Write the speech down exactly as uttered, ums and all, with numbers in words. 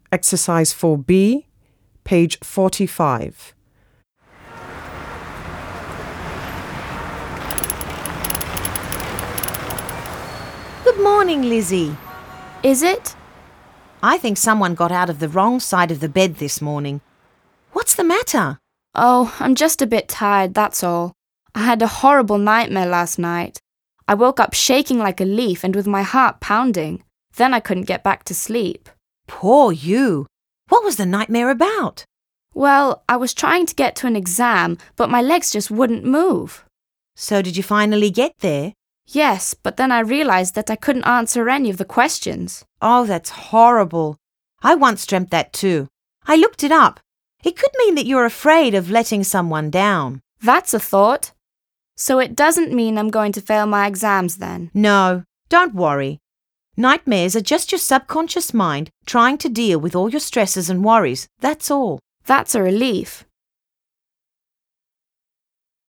Exercise four B, page forty-five. Good morning, Lizzie. Is it? I think someone got out of the wrong side of the bed this morning. What's the matter? Oh, I'm just a bit tired, that's all. I had a horrible nightmare last night. I woke up shaking like a leaf and with my heart pounding. Then I couldn't get back to sleep. Poor you. What was the nightmare about? Well, I was trying to get to an exam, but my legs just wouldn't move. So did you finally get there? Yes, but then I realized that I couldn't answer any of the questions. Oh, that's horrible. I once dreamt that too. I looked it up. It could mean that you're afraid of letting someone down. That's a thought. So it doesn't mean I'm going to fail my exams then? No, don't worry. Nightmares are just your subconscious mind trying to deal with all your stresses and worries, that's all. That's a relief.